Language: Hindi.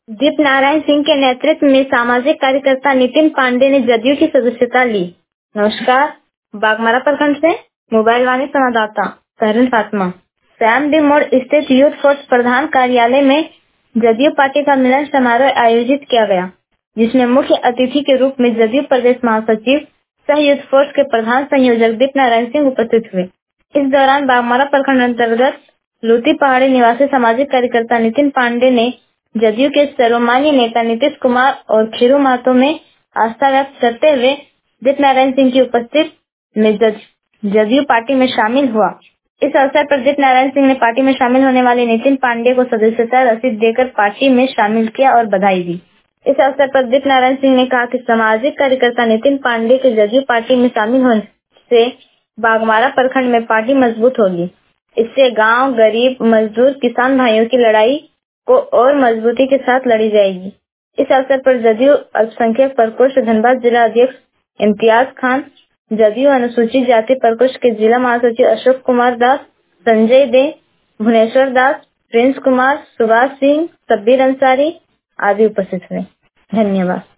दीप नारायण सिंह के नेतृत्व में सामाजिक कार्यकर्ता नितिन पांडे ने जदयू की सदस्यता ली। नमस्कार, बागमारा प्रखंड से मोबाइल वाणी संवाददाता सहरन फातिमा। सैम डी मोड़ स्थित यूथ फोर्स प्रधान कार्यालय में जदयू पार्टी का मिलन समारोह आयोजित किया गया, जिसमें मुख्य अतिथि के रूप में जदयू प्रदेश महासचिव सह यूथ फोर्स के प्रधान संयोजक दीप नारायण सिंह उपस्थित हुए। इस दौरान बागमारा प्रखंड अंतर्गत लूती पहाड़ी निवासी सामाजिक कार्यकर्ता नितिन पांडे ने जदयू के सर्वमान्य नेता नीतीश कुमार और खीरू महतो में आस्था व्यक्त करते हुए दीप नारायण सिंह की उपस्थिति में जदयू पार्टी में शामिल हुआ। इस अवसर पर दीप नारायण सिंह ने पार्टी में शामिल होने वाले नितिन पांडे को सदस्यता रसीद देकर पार्टी में शामिल किया और बधाई दी। इस अवसर पर दीप नारायण सिंह ने कहा कि सामाजिक कार्यकर्ता नितिन पांडे के जदयू पार्टी में शामिल होने से बागमारा प्रखंड में पार्टी मजबूत होगी। इससे गांव, गरीब, मजदूर, किसान भाइयों की लड़ाई को और मजबूती के साथ लड़ी जाएगी। इस अवसर पर जदयू अल्पसंख्यक प्रकोष्ठ धनबाद जिला अध्यक्ष इम्तियाज खान, जदयू अनुसूचित जाति प्रकोष्ठ के जिला महासचिव अशोक कुमार दास, संजय दे, भुवनेश्वर दास, प्रिंस कुमार, सुभाष सिंह, शब्बीर अंसारी आदि उपस्थित हुए। धन्यवाद।